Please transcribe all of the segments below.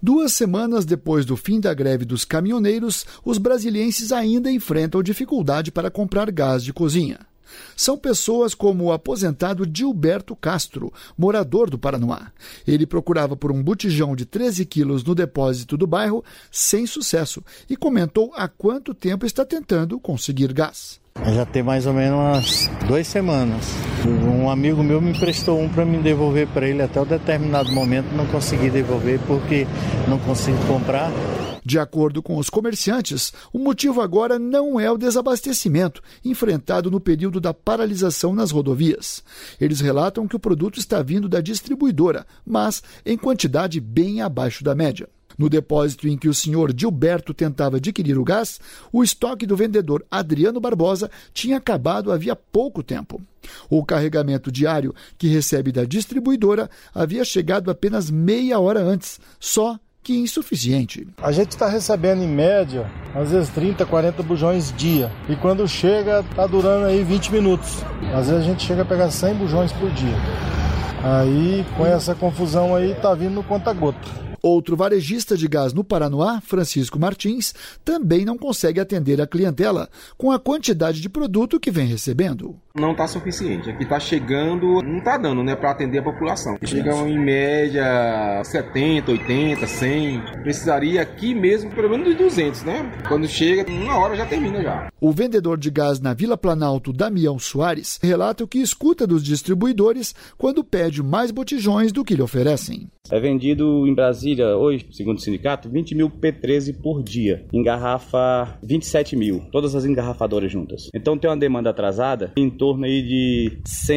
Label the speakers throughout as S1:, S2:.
S1: 2 semanas depois do fim da greve dos caminhoneiros, os brasilienses ainda enfrentam dificuldade para comprar gás de cozinha. São pessoas como o aposentado Gilberto Castro, morador do Paranoá. Ele procurava por um botijão de 13 quilos no depósito do bairro sem sucesso e comentou há quanto tempo está tentando conseguir gás.
S2: Já tem mais ou menos umas 2 semanas. Um amigo meu me emprestou um para me devolver para ele até um determinado momento. Não consegui devolver porque não consigo comprar.
S1: De acordo com os comerciantes, o motivo agora não é o desabastecimento enfrentado no período da paralisação nas rodovias. Eles relatam que o produto está vindo da distribuidora, mas em quantidade bem abaixo da média. No depósito em que o senhor Gilberto tentava adquirir o gás, o estoque do vendedor Adriano Barbosa tinha acabado havia pouco tempo. O carregamento diário que recebe da distribuidora havia chegado apenas meia hora antes, só que insuficiente.
S3: A gente está recebendo em média, às vezes 30, 40 bujões dia. E quando chega, está durando aí 20 minutos. Às vezes a gente chega a pegar 100 bujões por dia. Aí, com essa confusão aí, está vindo no conta-gota.
S1: Outro varejista de gás no Paranoá, Francisco Martins, também não consegue atender a clientela com a quantidade de produto que vem recebendo.
S4: Não está suficiente. Aqui está chegando, não está dando, para atender a população. Chegam em média 70, 80, 100. Precisaria aqui mesmo pelo menos de 200, Quando chega, 1 hora já termina já.
S1: O vendedor de gás na Vila Planalto, Damião Soares, relata o que escuta dos distribuidores quando pede mais botijões do que lhe oferecem.
S5: É vendido em Brasília, hoje, segundo o sindicato, 20 mil P13 por dia. Engarrafa 27 mil, todas as engarrafadoras juntas. Então tem uma demanda atrasada em torno aí de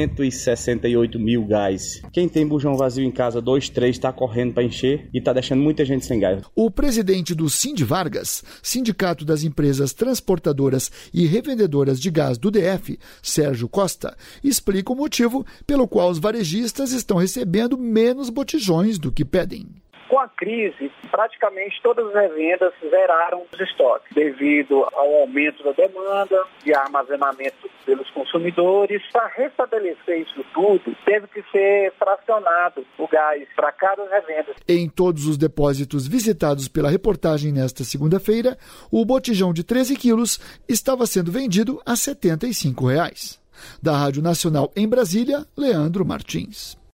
S5: 168 mil gás. Quem tem bujão vazio em casa, 2, 3, está correndo para encher e está deixando muita gente sem gás.
S1: O presidente do Sindvargas, Sindicato das Empresas Transportadoras e Revendedoras de Gás do DF, Sérgio Costa, explica o motivo pelo qual os varejistas estão recebendo menos botijões do que pedem.
S6: Com a crise, praticamente todas as revendas zeraram os estoques, devido ao aumento da demanda e armazenamento pelos consumidores. Para restabelecer isso tudo, teve que ser fracionado o gás para cada revenda.
S1: Em todos os depósitos visitados pela reportagem nesta segunda-feira, o botijão de 13 quilos estava sendo vendido a R$ 75. Da Rádio Nacional em Brasília, Leandro Martins.